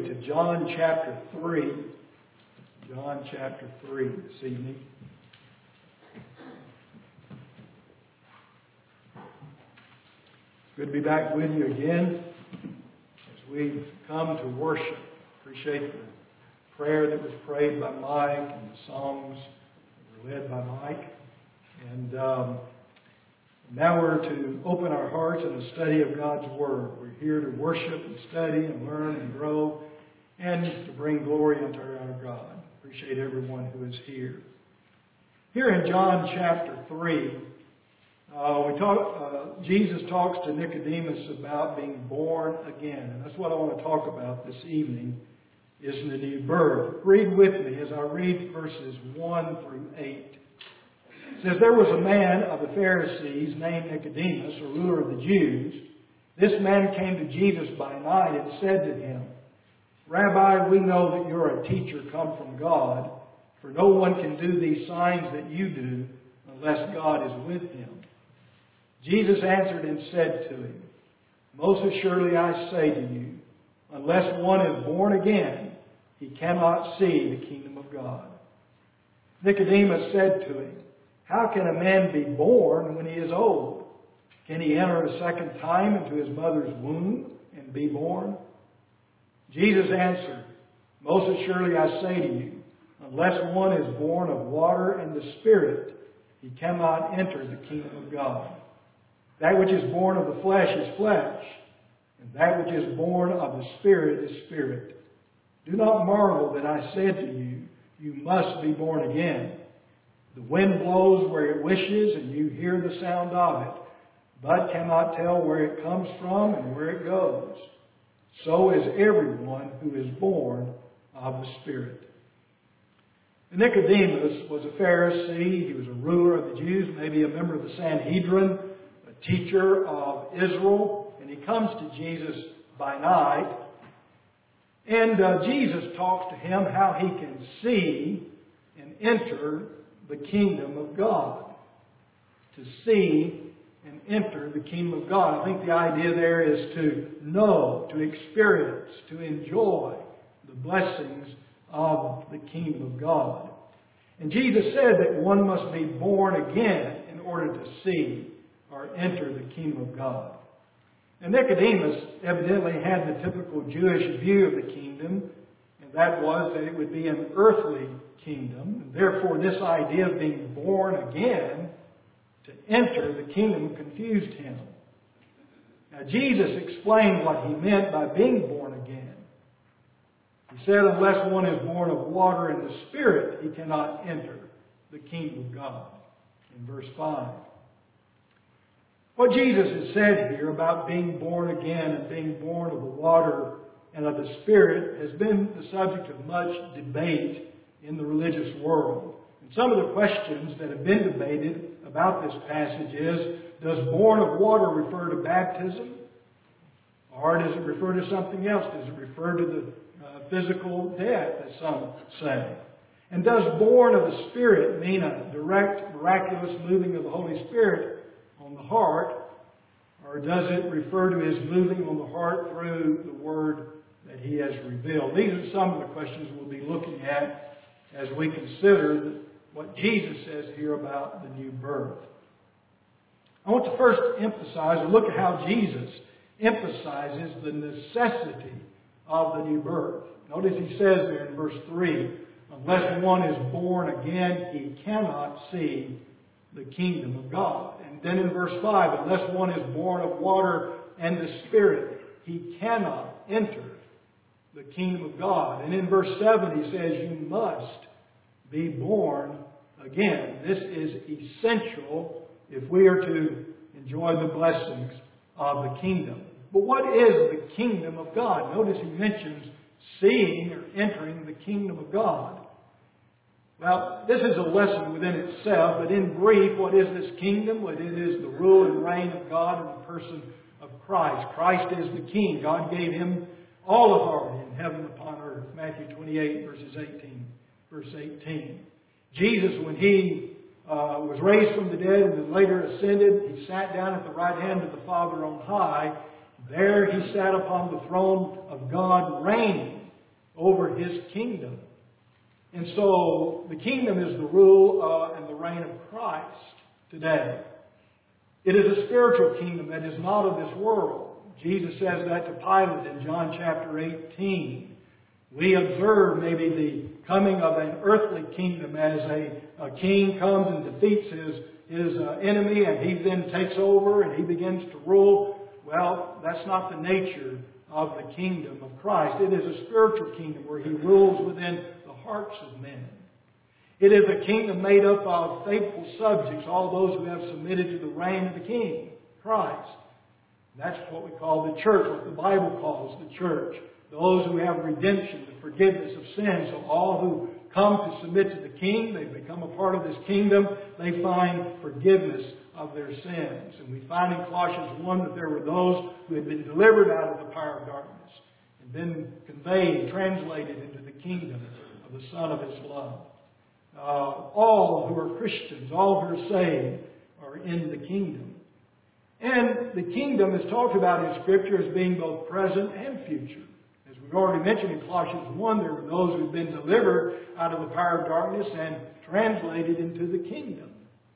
to John chapter 3. John chapter 3 this evening. Good to be back with you again as we come to worship. Appreciate the prayer that was prayed by Mike and the songs that were led by Mike. And now we're to open our hearts in the study of God's Word. We're here to worship and study and learn and grow and to bring glory unto our God. Appreciate everyone who is here. Here in John chapter 3, Jesus talks to Nicodemus about being born again. And that's what I want to talk about this evening, is the new birth. Read with me as I read verses 1 through 8. It says, "There was a man of the Pharisees named Nicodemus, a ruler of the Jews. This man came to Jesus by night and said to him, 'Rabbi, we know that you're a teacher come from God, for no one can do these signs that you do unless God is with him.' Jesus answered and said to him, 'Most assuredly I say to you, unless one is born again, he cannot see the kingdom of God.' Nicodemus said to him, 'How can a man be born when he is old? Can he enter a second time into his mother's womb and be born?' Jesus answered, 'Most assuredly I say to you, unless one is born of water and the Spirit, he cannot enter the kingdom of God. That which is born of the flesh is flesh, and that which is born of the Spirit is spirit. Do not marvel that I said to you, you must be born again. The wind blows where it wishes, and you hear the sound of it, but cannot tell where it comes from and where it goes. So is everyone who is born of the Spirit.'" Nicodemus was a Pharisee. He was a ruler of the Jews, maybe a member of the Sanhedrin, a teacher of Israel. And he comes to Jesus by night. And Jesus talks to him how he can see and enter the kingdom of God. To see and enter the kingdom of God. I think the idea there is to know, to experience, to enjoy the blessings of the kingdom of God. And Jesus said that one must be born again in order to see or enter the kingdom of God. And Nicodemus evidently had the typical Jewish view of the kingdom, and that was that it would be an earthly kingdom. And therefore, this idea of being born again to enter the kingdom confused him. Now, Jesus explained what he meant by being born again. He said, unless one is born of water and the Spirit, he cannot enter the kingdom of God. In verse 5. What Jesus has said here about being born again and being born of the water and of the Spirit has been the subject of much debate in the religious world. And some of the questions that have been debated about this passage is, does born of water refer to baptism? Or does it refer to something else? Does it refer to the physical death, as some say? And does born of the Spirit mean a direct, miraculous moving of the Holy Spirit on the heart? Or does it refer to His moving on the heart through the Word that He has revealed? These are some of the questions we'll be looking at as we consider what Jesus says here about the new birth. I want to first emphasize, or look at how Jesus emphasizes the necessity of the new birth. Notice he says there in verse 3, unless one is born again, he cannot see the kingdom of God. And then in verse 5, unless one is born of water and the Spirit, he cannot enter the kingdom of God. And in verse 7 he says, you must be born again. This is essential if we are to enjoy the blessings of the kingdom. But what is the kingdom of God? Notice he mentions seeing or entering the kingdom of God. Well, this is a lesson within itself, but in brief, what is this kingdom? Well, it is the rule and reign of God in the person of Christ. Christ is the King. God gave Him all authority in heaven and upon earth. Matthew 28, verse 18. Jesus, when He was raised from the dead and then later ascended, He sat down at the right hand of the Father on high. There He sat upon the throne of God reigning. over His kingdom. And so the kingdom is the rule and the reign of Christ today. It is a spiritual kingdom that is not of this world. Jesus says that to Pilate in John chapter 18. We observe maybe the coming of an earthly kingdom as a king comes and defeats his enemy, and he then takes over and he begins to rule. Well, that's not the nature of the kingdom of Christ. It is a spiritual kingdom where He rules within the hearts of men. It is a kingdom made up of faithful subjects, all those who have submitted to the reign of the King, Christ. That's what we call the church, what the Bible calls the church. Those who have redemption, the forgiveness of sins. So all who come to submit to the King, they become a part of this kingdom, they find forgiveness of their sins. And we find in Colossians 1 that there were those who had been delivered out of the power of darkness and been conveyed, translated into the kingdom of the Son of His love. All who are Christians, all who are saved, are in the kingdom. And the kingdom is talked about in Scripture as being both present and future. As we've already mentioned in Colossians 1, there were those who had been delivered out of the power of darkness and translated into the kingdom.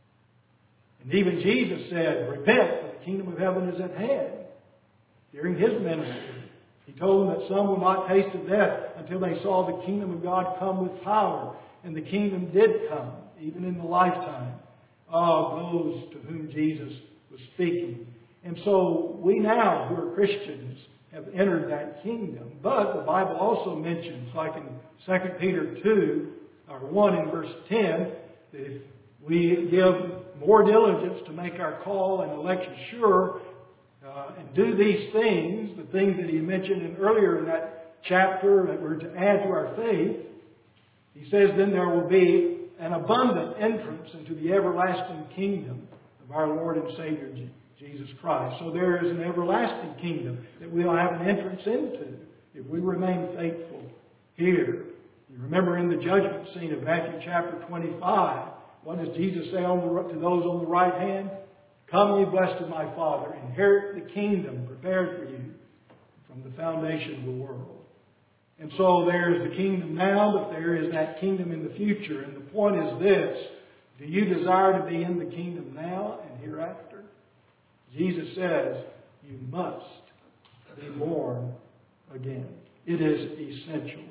And even Jesus said, "Repent, for the kingdom of heaven is at hand." During His ministry, He told them that some would not taste of death until they saw the kingdom of God come with power. And the kingdom did come, even in the lifetime of those to whom Jesus was speaking. And so we now, who are Christians, have entered that kingdom. But the Bible also mentions, like in 2 Peter 2, or 1 in verse 10, that if we give more diligence to make our call and election sure, and do these things, the things that he mentioned earlier in that chapter that we're to add to our faith, he says then there will be an abundant entrance into the everlasting kingdom of our Lord and Savior Jesus Christ. So there is an everlasting kingdom that we'll have an entrance into if we remain faithful here. You remember in the judgment scene of Matthew chapter 25, what does Jesus say to those on the right hand? "Come, ye blessed of my Father, inherit the kingdom prepared for you from the foundation of the world." And so there's the kingdom now, but there is that kingdom in the future. And the point is this: do you desire to be in the kingdom now and hereafter? Jesus says you must be born again. It is essential.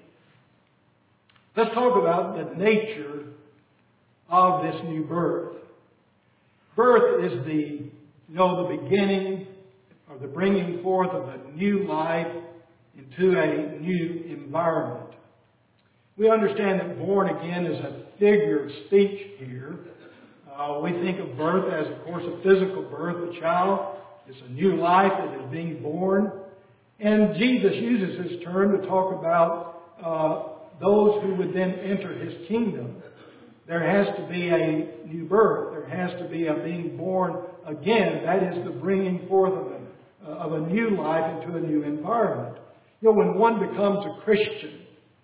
Let's talk about the nature of this new birth. Birth is the beginning or the bringing forth of a new life into a new environment. We understand that born again is a figure of speech here. We think of birth as, of course, a physical birth. A child is a new life that is being born. And Jesus uses this term to talk about those who would then enter His kingdom. There has to be a new birth. There has to be a being born again. That is the bringing forth of a new life into a new environment. When one becomes a Christian,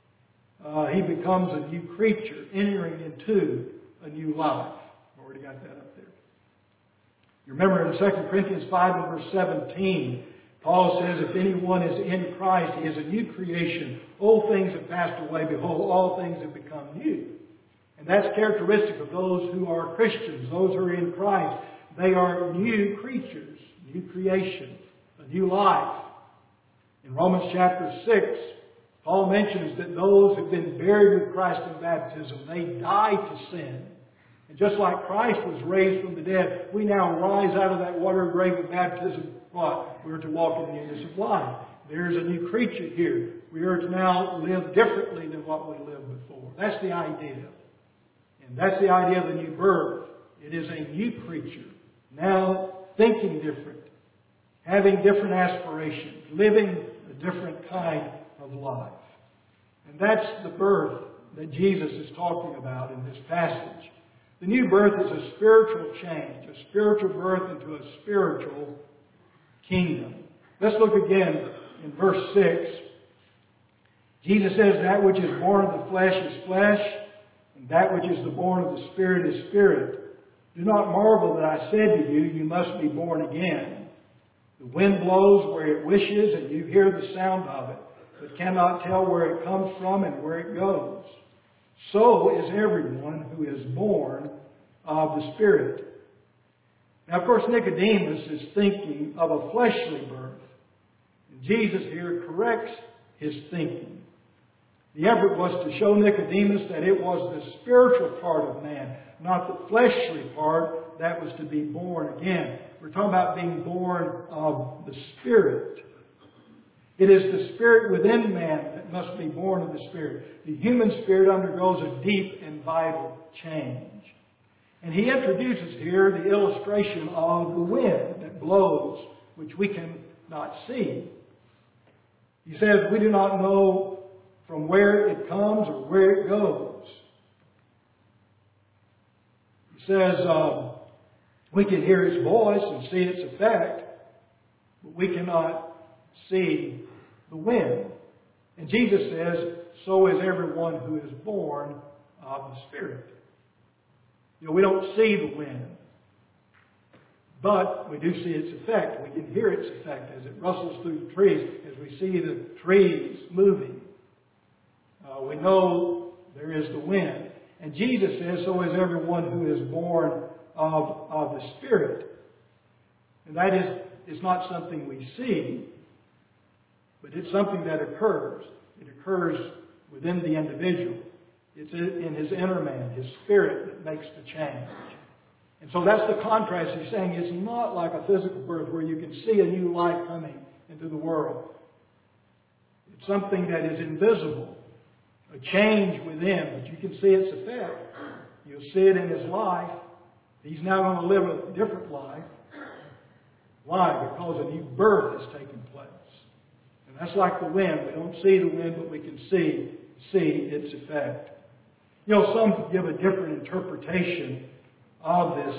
he becomes a new creature, entering into a new life. I've already got that up there. You remember in 2 Corinthians 5 and verse 17, Paul says, "If anyone is in Christ, he is a new creation. Old things have passed away. Behold, all things have become new." And that's characteristic of those who are Christians, those who are in Christ. They are new creatures, new creation, a new life. In Romans chapter 6, Paul mentions that those who have been buried with Christ in baptism, they die to sin. And just like Christ was raised from the dead, we now rise out of that water grave of baptism. What? We are to walk in the newness of life. There's a new creature here. We are to now live differently than what we lived before. That's the idea. And that's the idea of the new birth. It is a new creature, now thinking different, having different aspirations, living a different kind of life. And that's the birth that Jesus is talking about in this passage. The new birth is a spiritual change, a spiritual birth into a spiritual kingdom. Let's look again in verse 6. Jesus says, "That which is born of the flesh is flesh, and that which is the born of the Spirit is spirit. Do not marvel that I said to you, you must be born again. The wind blows where it wishes, and you hear the sound of it, but cannot tell where it comes from and where it goes. So is everyone who is born of the Spirit. Now, of course, Nicodemus is thinking of a fleshly birth. And Jesus here corrects his thinking. The effort was to show Nicodemus that it was the spiritual part of man, not the fleshly part, that was to be born again. We're talking about being born of the Spirit. It is the Spirit within man that must be born of the Spirit. The human spirit undergoes a deep and vital change. And he introduces here the illustration of the wind that blows, which we cannot see. He says we do not know from where it comes or where it goes. He says we can hear its voice and see its effect, but we cannot see the wind. And Jesus says, so is everyone who is born of the Spirit. You know, we don't see the wind, but we do see its effect. We can hear its effect as it rustles through the trees, as we see the trees moving. We know there is the wind. And Jesus says, so is everyone who is born of the Spirit. And that is not something we see, but it's something that occurs. It occurs within the individual. It's in his inner man, his spirit, that makes the change. And so that's the contrast he's saying. It's not like a physical birth where you can see a new life coming into the world. It's something that is invisible, a change within, but you can see its effect. You'll see it in his life. He's now going to live a different life. Why? Because a new birth has taken place. And that's like the wind. We don't see the wind, but we can see its effect. You know, some give a different interpretation of this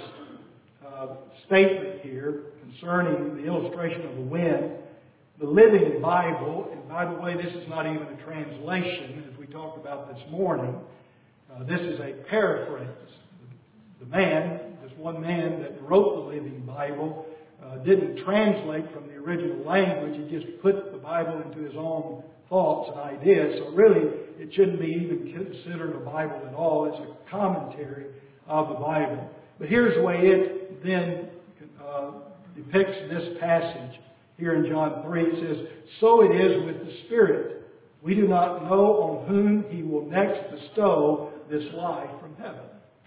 statement here concerning the illustration of the wind. The Living Bible, and by the way, this is not even a translation, as we talked about this morning. This is a paraphrase. The man, this one man that wrote the Living Bible, didn't translate from the original language. He just put the Bible into his own thoughts and ideas. So really, it shouldn't be even considered a Bible at all. It's a commentary of the Bible. But here's the way it then depicts this passage here in John 3. It says, so it is with the Spirit. We do not know on whom He will next bestow this life from heaven.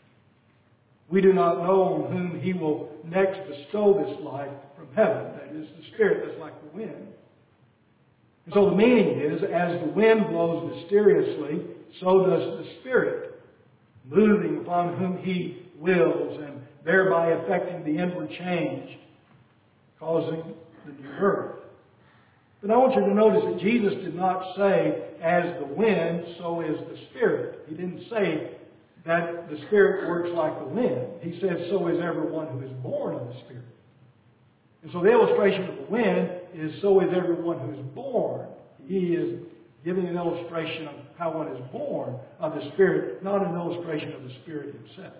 We do not know on whom He will next bestow this life from heaven. That is the Spirit. That's like the wind. And so the meaning is, as the wind blows mysteriously, so does the Spirit, moving upon whom He wills and thereby affecting the inward change, causing the new birth. But I want you to notice that Jesus did not say, as the wind, so is the Spirit. He didn't say that the Spirit works like the wind. He said, so is everyone who is born of the Spirit. And so the illustration of the wind is, so is everyone who is born. He is giving an illustration of how one is born of the Spirit, not an illustration of the Spirit Himself.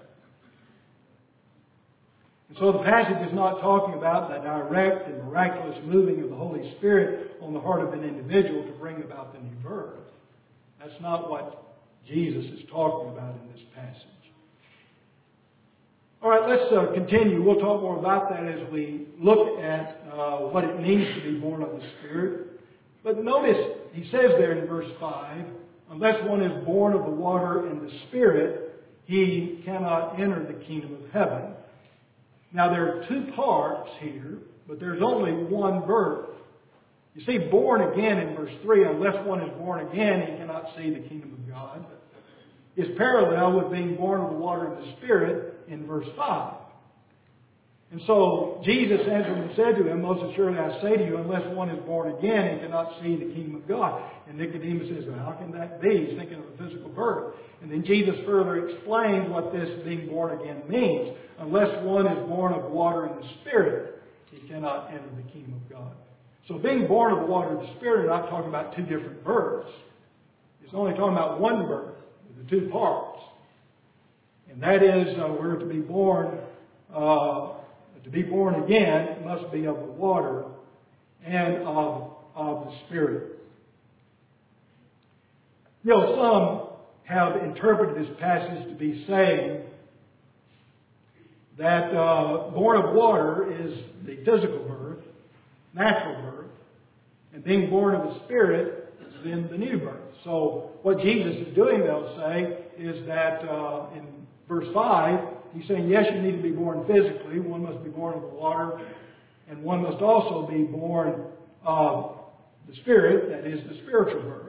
And so the passage is not talking about the direct and miraculous moving of the Holy Spirit on the heart of an individual to bring about the new birth. That's not what Jesus is talking about in this passage. All right, let's continue. We'll talk more about that as we look at what it means to be born of the Spirit. But notice, he says there in verse 5, unless one is born of the water and the Spirit, he cannot enter the kingdom of heaven. Now, there are two parts here, but there's only one birth. You see, born again in verse 3, unless one is born again, he cannot see the kingdom of God, is parallel with being born of the water and the Spirit in verse 5. And so, Jesus answered and said to him, most assuredly I say to you, unless one is born again, he cannot see the kingdom of God. And Nicodemus says, well, how can that be? He's thinking of a physical birth. And then Jesus further explains what this being born again means. Unless one is born of water and the Spirit, he cannot enter the kingdom of God. So being born of the water and the Spirit, we're not talking about two different births. It's only talking about one birth, with the two parts. And that is, we're to be born again, it must be of the water and of the Spirit. You know, some have interpreted this passage to be saying that born of water is the physical birth, natural birth, and being born of the Spirit is then the new birth. So what Jesus is doing, they'll say, is that in verse 5, he's saying, yes, you need to be born physically. One must be born of the water, and one must also be born of the Spirit, that is the spiritual birth.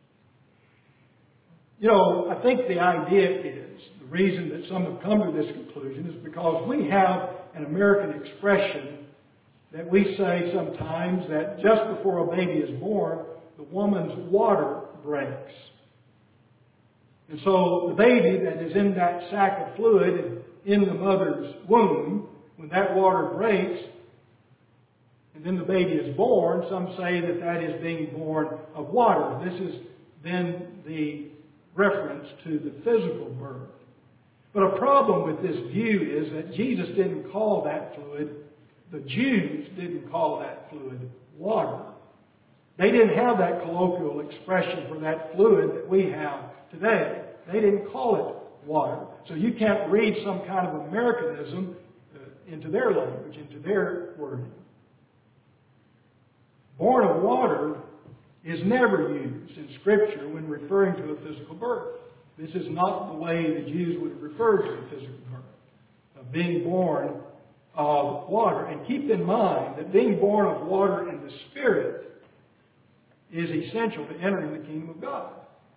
You know, I think the idea is, the reason that some have come to this conclusion is because we have an American expression that we say sometimes that just before a baby is born, the woman's water breaks. And so the baby that is in that sac of fluid in the mother's womb, when that water breaks, and then the baby is born, some say that that is being born of water. This is then the reference to the physical birth. But a problem with this view is that Jesus didn't call that fluid, the Jews didn't call that fluid water. They didn't have that colloquial expression for that fluid that we have today. They didn't call it water. So you can't read some kind of Americanism into their language, into their wording. Born of water is never used in Scripture when referring to a physical birth. This is not the way the Jews would refer to a physical birth, of being born of water. And keep in mind that being born of water in the Spirit is essential to entering the kingdom of God.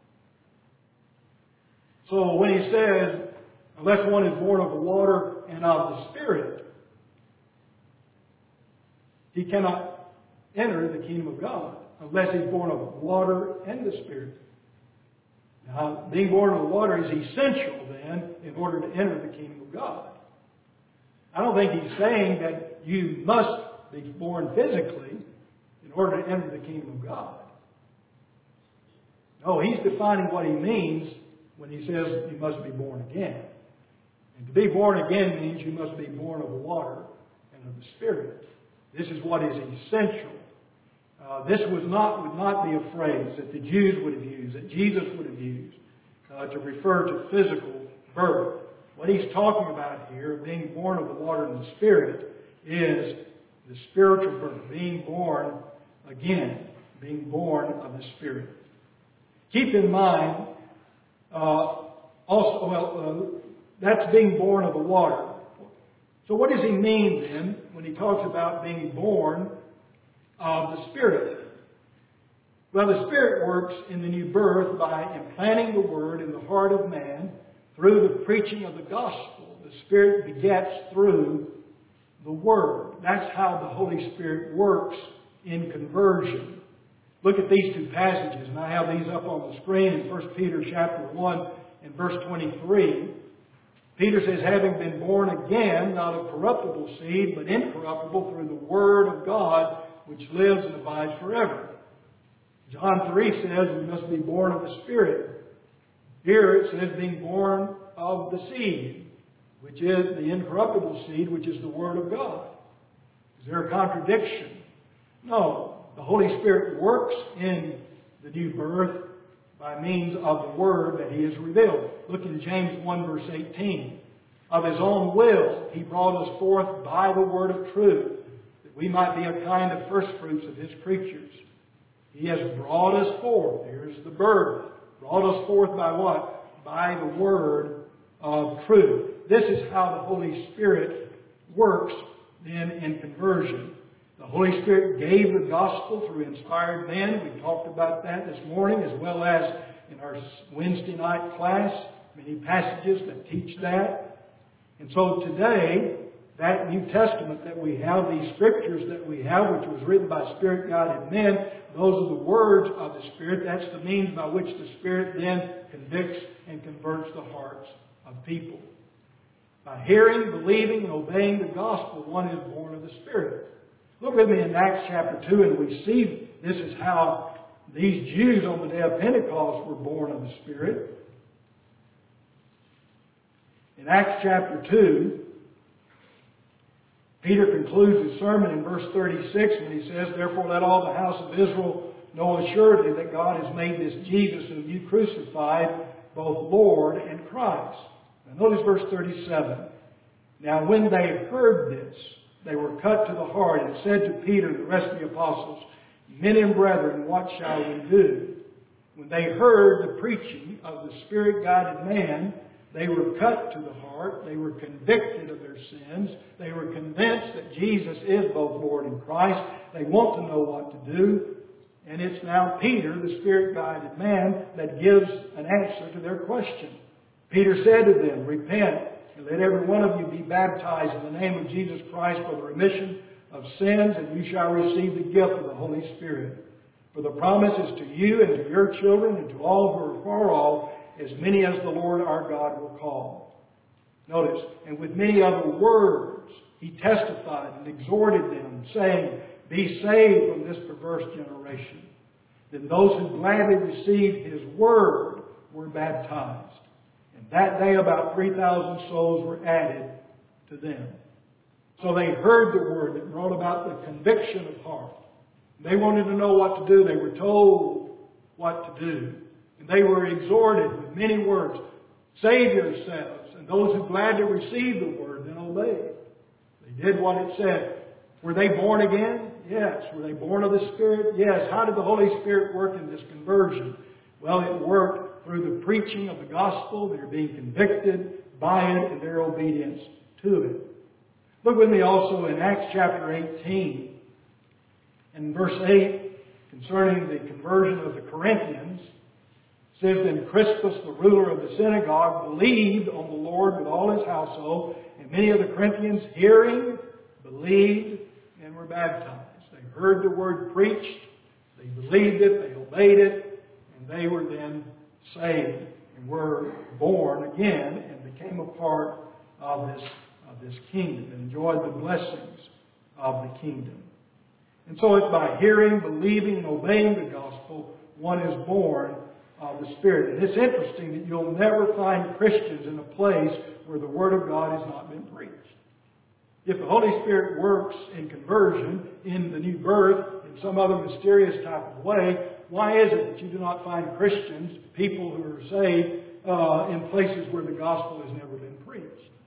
So when he says, unless one is born of the water and of the Spirit, he cannot enter the kingdom of God unless he's born of water and the Spirit. Now, being born of the water is essential then in order to enter the kingdom of God. I don't think he's saying that you must be born physically in order to enter the kingdom of God. No, he's defining what he means when he says you must be born again. And to be born again means you must be born of the water and of the Spirit. This is what is essential. This would not be a phrase that the Jews would have used, that Jesus would have used to refer to physical birth. What he's talking about here, being born of the water and the Spirit, is the spiritual birth, being born again, being born of the Spirit. Keep in mind, that's being born of the water. So what does he mean then when he talks about being born of the Spirit? Well, the Spirit works in the new birth by implanting the Word in the heart of man through the preaching of the gospel. The Spirit begets through the Word. That's how the Holy Spirit works in conversion. Look at these two passages, and I have these up on the screen in 1 Peter chapter 1 and verse 23. Peter says, having been born again, not of corruptible seed, but incorruptible through the Word of God, which lives and abides forever. John 3 says we must be born of the Spirit. Here it says being born of the seed, which is the incorruptible seed, which is the Word of God. Is there a contradiction? No. The Holy Spirit works in the new birth by means of the Word that He has revealed. Look in James 1 verse 18. Of His own will, He brought us forth by the word of truth, that we might be a kind of firstfruits of His creatures. He has brought us forth. Here's the birth. Brought us forth by what? By the word of truth. This is how the Holy Spirit works then in conversion. The Holy Spirit gave the gospel through inspired men. We talked about that this morning, as well as in our Wednesday night class. Many passages that teach that. And so today, that New Testament that we have, these scriptures that we have, which was written by Spirit-guided men, those are the words of the Spirit. That's the means by which the Spirit then convicts and converts the hearts of people. By hearing, believing, and obeying the gospel, one is born of the Spirit. Look with me in Acts chapter 2, and we see this is how these Jews on the day of Pentecost were born of the Spirit. In Acts chapter 2, Peter concludes his sermon in verse 36 when he says, therefore let all the house of Israel know assuredly that God has made this Jesus whom you crucified, both Lord and Christ. Now notice verse 37. Now when they heard this, they were cut to the heart and said to Peter and the rest of the apostles, Men and brethren, what shall we do? When they heard the preaching of the Spirit-guided man, they were cut to the heart. They were convicted of their sins. They were convinced that Jesus is both Lord and Christ. They want to know what to do. And it's now Peter, the Spirit-guided man, that gives an answer to their question. Peter said to them, Repent, and let every one of you be baptized in the name of Jesus Christ for the remission of sins, and you shall receive the gift of the Holy Spirit. For the promise is to you and to your children and to all who are far off, as many as the Lord our God will call. Notice, and with many other words he testified and exhorted them, saying, Be saved from this perverse generation. Then those who gladly received his word were baptized. And that day about 3,000 souls were added to them. So they heard the word that brought about the conviction of heart. They wanted to know what to do. They were told what to do. And they were exhorted with many words, Save yourselves. And those who gladly received the word then obeyed. They did what it said. Were they born again? Yes. Were they born of the Spirit? Yes. How did the Holy Spirit work in this conversion? Well, it worked through the preaching of the gospel. They were being convicted by it and their obedience to it. Look with me also in Acts chapter 18 and verse 8 concerning the conversion of the Corinthians. It says, Then Crispus, the ruler of the synagogue, believed on the Lord with all his household, and many of the Corinthians, hearing, believed and were baptized. They heard the word preached, they believed it, they obeyed it, and they were then saved and were born again and became a part of this kingdom and enjoyed the blessings of the kingdom. And so it's by hearing, believing, and obeying the gospel one is born of the Spirit. And it's interesting that you'll never find Christians in a place where the Word of God has not been preached. If the Holy Spirit works in conversion, in the new birth, in some other mysterious type of way, why is it that you do not find Christians, people who are saved, in places where the gospel has never been preached?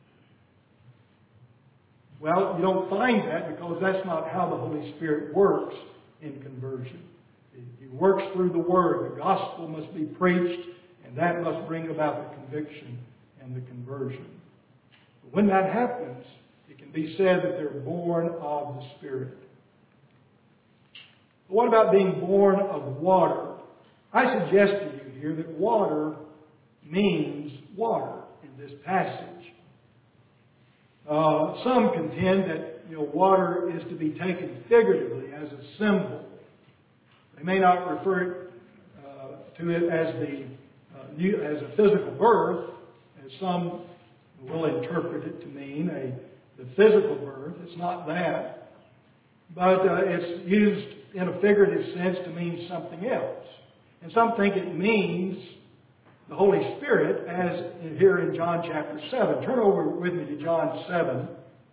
Well, you don't find that because that's not how the Holy Spirit works in conversion. He works through the Word. The gospel must be preached, and that must bring about the conviction and the conversion. But when that happens, it can be said that they're born of the Spirit. But what about being born of water? I suggest to you here that water means water in this passage. Some contend that water is to be taken figuratively as a symbol. They may not refer to it as a physical birth, as some will interpret it to mean the physical birth. It's not that, but it's used in a figurative sense to mean something else. And some think it means the Holy Spirit, as here in John chapter 7. Turn over with me to John 7.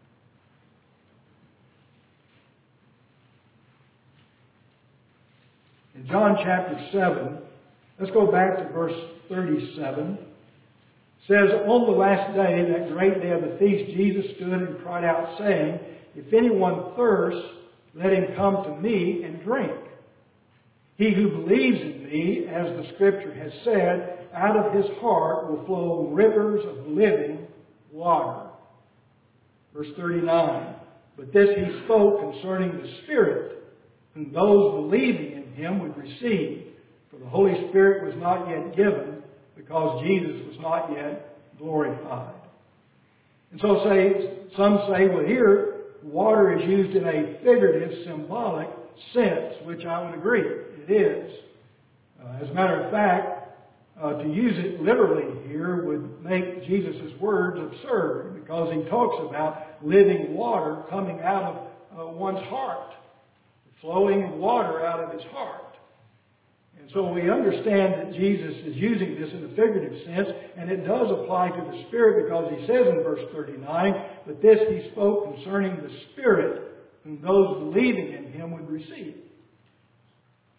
In John chapter 7, let's go back to verse 37. It says, On the last day, that great day of the feast, Jesus stood and cried out, saying, If anyone thirsts, let him come to me and drink. He who believes in me, as the Scripture has said, out of his heart will flow rivers of living water. Verse 39. But this he spoke concerning the Spirit, whom those believing in him would receive. For the Holy Spirit was not yet given, because Jesus was not yet glorified. And so some say, well, here, water is used in a figurative, symbolic sense, which I would agree. It is. As a matter of fact, to use it literally here would make Jesus' words absurd, because he talks about living water coming out of one's heart, flowing water out of his heart. And so we understand that Jesus is using this in a figurative sense, and it does apply to the Spirit, because he says in verse 39, But this he spoke concerning the Spirit, whom those believing in him would receive.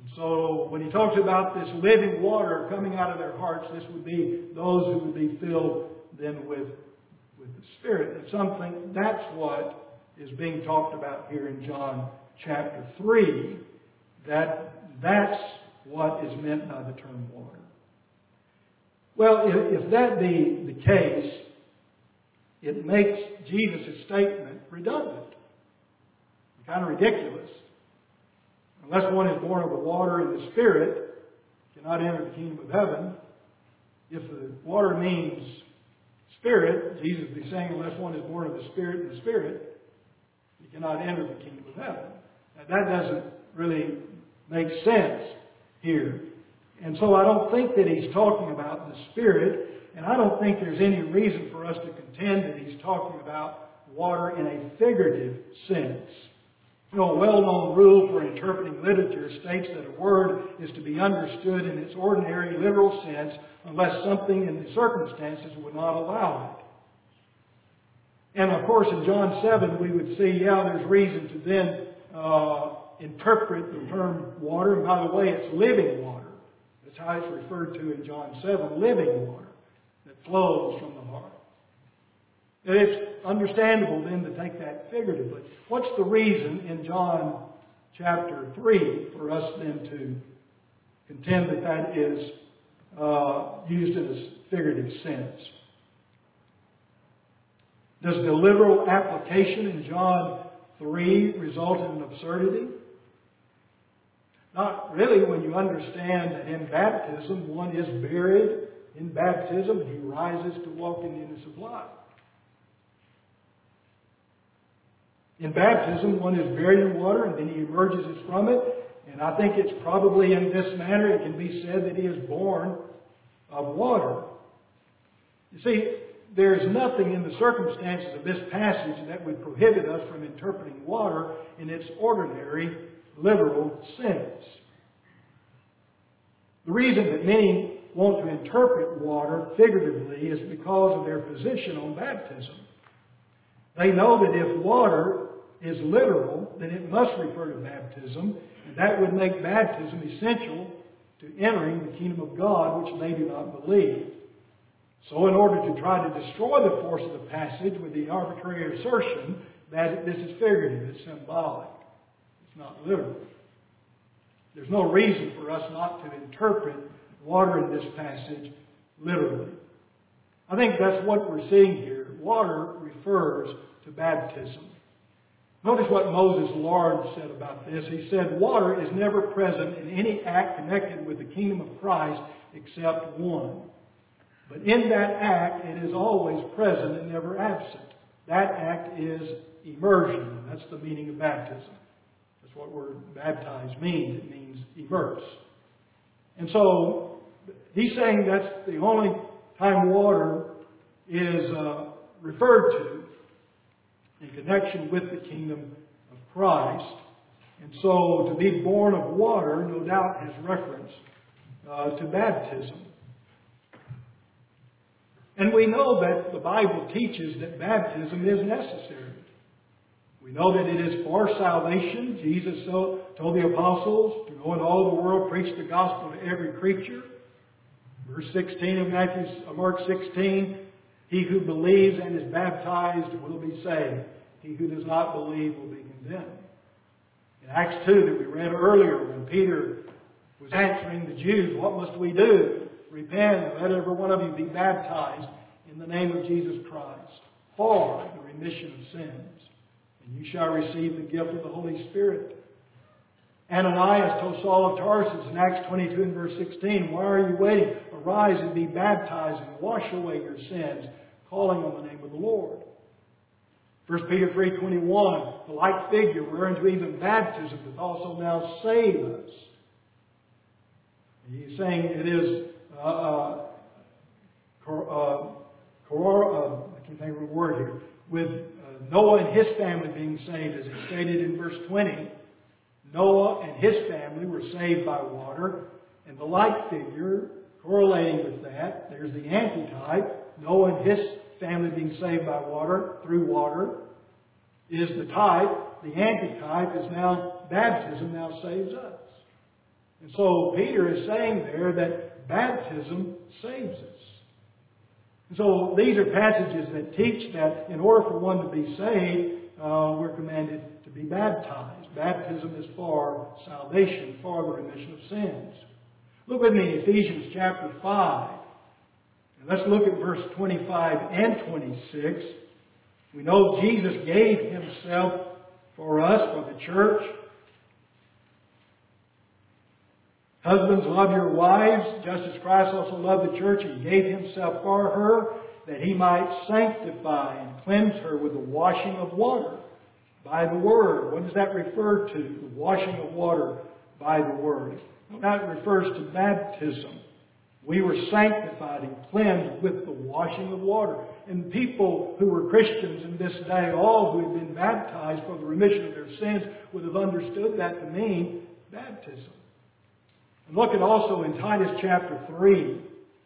And so when he talks about this living water coming out of their hearts, this would be those who would be filled then with the Spirit. And something, that's what is being talked about here in John chapter 3. That's what is meant by the term water. Well, if that be the case, it makes Jesus' statement redundant. Kind of ridiculous. Unless one is born of the water and the Spirit, cannot enter the kingdom of heaven. If the water means Spirit, Jesus would be saying, unless one is born of the Spirit and the Spirit, you cannot enter the kingdom of heaven. Now, that doesn't really make sense here. And so I don't think that he's talking about the Spirit, and I don't think there's any reason for us to contend that he's talking about water in a figurative sense. You know, a well-known rule for interpreting literature states that a word is to be understood in its ordinary literal sense unless something in the circumstances would not allow it. And of course in John 7 we would see, there's reason to then interpret the term water. And by the way, it's living water. That's how it's referred to in John 7, living water that flows from the heart. And it's understandable then to take that figuratively. What's the reason in John chapter 3 for us then to contend that that is used in a figurative sense? Does the literal application in John 3 result in an absurdity? Not really, when you understand that in baptism one is buried in baptism and he rises to walk in newness of life. In baptism, one is buried in water and then he emerges from it. And I think it's probably in this manner it can be said that he is born of water. You see, there is nothing in the circumstances of this passage that would prohibit us from interpreting water in its ordinary, literal sense. The reason that many want to interpret water figuratively is because of their position on baptism. They know that if water is literal, then it must refer to baptism, and that would make baptism essential to entering the kingdom of God, which they do not believe. So in order to try to destroy the force of the passage with the arbitrary assertion that this is figurative, it's symbolic, it's not literal. There's no reason for us not to interpret water in this passage literally. I think that's what we're seeing here. Water refers to baptism. Notice what Moses Lord said about this. He said, water is never present in any act connected with the kingdom of Christ except one. But in that act, it is always present and never absent. That act is immersion. That's the meaning of baptism. That's what word baptize means. It means immerse. And so, he's saying that's the only time water is referred to in connection with the kingdom of Christ. And so to be born of water, no doubt, has reference to baptism. And we know that the Bible teaches that baptism is necessary. We know that it is for salvation. Jesus told the apostles to go into all the world, preach the gospel to every creature. Verse 16 of Mark 16, he who believes and is baptized will be saved. He who does not believe will be condemned. In Acts 2 that we read earlier, when Peter was answering the Jews, what must we do? Repent and let every one of you be baptized in the name of Jesus Christ for the remission of sins. And you shall receive the gift of the Holy Spirit. Ananias told Saul of Tarsus in Acts 22 and verse 16, why are you waiting? Arise and be baptized and wash away your sins, calling on the name of the Lord. 1 Peter 3:21, the like figure whereunto even baptism doth also now save us. He's saying it is I can't think of a word here. With Noah and his family being saved, as it's stated in verse 20, Noah and his family were saved by water, and the like figure correlating with that, there's the antitype. Noah and his family being saved by water, through water, is the type. The antitype is now baptism now saves us. And so Peter is saying there that baptism saves us. And so these are passages that teach that in order for one to be saved, we're commanded to be baptized. Baptism is for salvation, for the remission of sins. Look with me in Ephesians chapter 5. And let's look at verse 25 and 26. We know Jesus gave Himself for us, for the church. Husbands, love your wives, just as Christ also loved the church and gave Himself for her, that He might sanctify and cleanse her with the washing of water by the Word. What does that refer to? The washing of water by the Word. That refers to baptism. We were sanctified and cleansed with the washing of water. And people who were Christians in this day, all who had been baptized for the remission of their sins, would have understood that to mean baptism. And look at also in Titus chapter 3.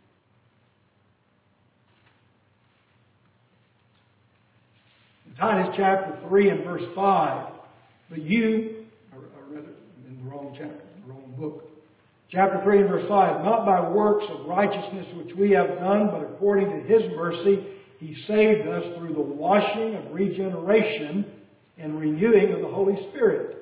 In Titus chapter 3 and verse 5. But you, or rather, in the wrong chapter, the wrong book. Chapter 3 and verse 5. Not by works of righteousness which we have done, but according to His mercy, He saved us through the washing of regeneration and renewing of the Holy Spirit.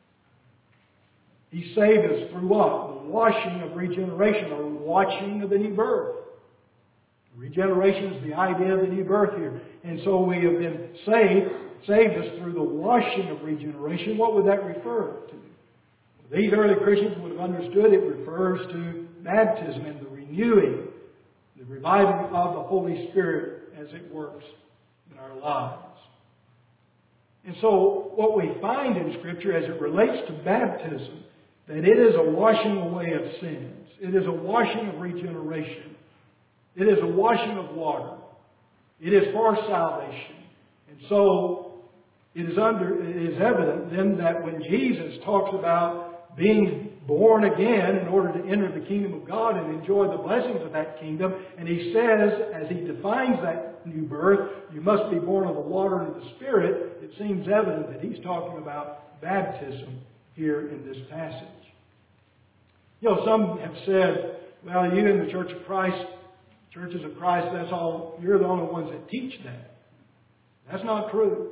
He saved us through what? The washing of regeneration, or washing of the new birth. Regeneration is the idea of the new birth here. And so we have been saved us through the washing of regeneration. What would that refer to? These early Christians would have understood it refers to baptism and the renewing, the reviving of the Holy Spirit as it works in our lives. And so what we find in Scripture as it relates to baptism, that it is a washing away of sins. It is a washing of regeneration. It is a washing of water. It is for salvation. And so it is evident then that when Jesus talks about being born again in order to enter the kingdom of God and enjoy the blessings of that kingdom, and He says, as He defines that new birth, you must be born of the water and the Spirit, it seems evident that He's talking about baptism here in this passage. You know, some have said, well, you in the Church of Christ, Churches of Christ, that's all, you're the only ones that teach that. That's not true.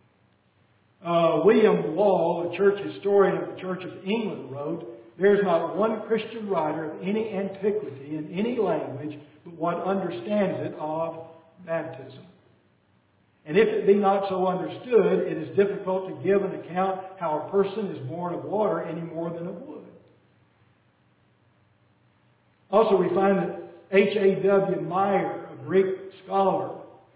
William Wall, a church historian of the Church of England, wrote, "There's not one Christian writer of any antiquity in any language but one understands it of baptism. And if it be not so understood, it is difficult to give an account how a person is born of water any more than of wood." Also, we find that H.A.W. Meyer, a Greek scholar,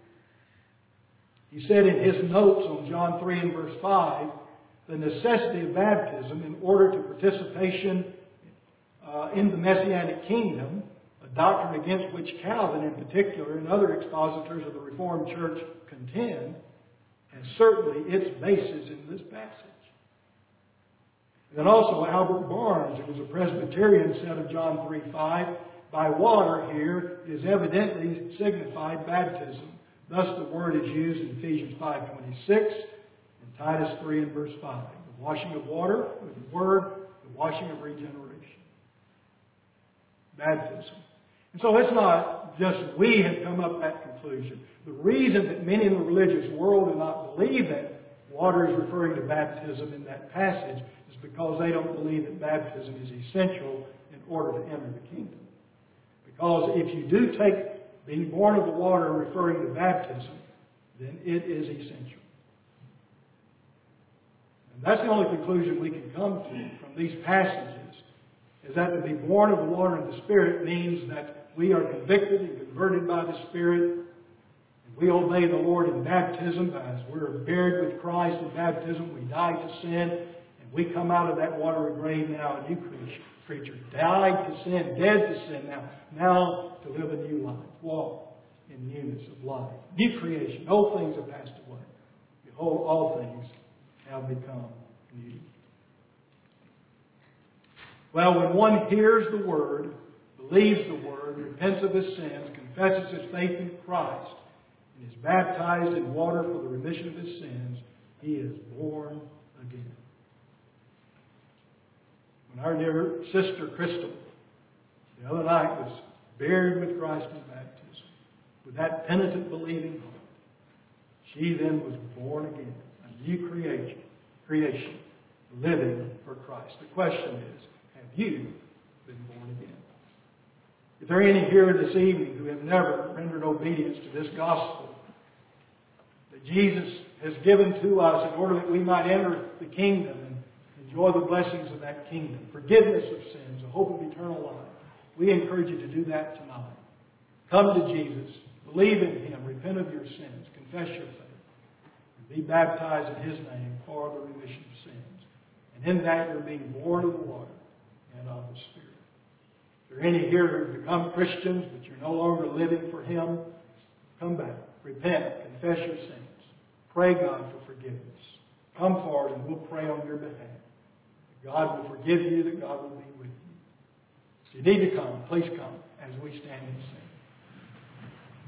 he said in his notes on John 3 and verse 5, the necessity of baptism in order to participation in the Messianic kingdom, a doctrine against which Calvin in particular and other expositors of the Reformed Church contend, has certainly its basis in this passage. And then also Albert Barnes, who was a Presbyterian, said of John 3:5, by water here is evidently signified baptism. Thus the word is used in Ephesians 5:26 and Titus 3 and verse 5. The washing of water with the word, the washing of regeneration. Baptism. And so it's not just we have come up with that conclusion. The reason that many in the religious world do not believe that water is referring to baptism in that passage is because they don't believe that baptism is essential in order to enter the kingdom. Because if you do take being born of the water referring to baptism, then it is essential. And that's the only conclusion we can come to from these passages, is that to be born of the water and the Spirit means that we are convicted and converted by the Spirit. And we obey the Lord in baptism. As we're buried with Christ in baptism, we die to sin. And we come out of that watery grave now a new creature. Died to sin, dead to sin now to live a new life. Walk in newness of life. New creation. Old things have passed away. Behold, all things have become new. Well, when one hears the Word, believes the Word, repents of his sins, confesses his faith in Christ, and is baptized in water for the remission of his sins, he is born again. when our dear sister Crystal the other night was buried with Christ in baptism, with that penitent believing heart, she then was born again, a new creation, living for Christ. The question is, have you been born again? If there are any here this evening who have never rendered obedience to this gospel that Jesus has given to us in order that we might enter the kingdom and enjoy the blessings of that kingdom, forgiveness of sins, a hope of eternal life, we encourage you to do that tonight. Come to Jesus, believe in Him, repent of your sins, confess your faith, and be baptized in His name for the remission of sins. And in that you're being born of the water and of the Spirit. If there are any here who have become Christians, but you're no longer living for Him, come back, repent, confess your sins, pray God for forgiveness. Come forward and we'll pray on your behalf. That God will forgive you, that God will be with you. If you need to come, please come as we stand and sing.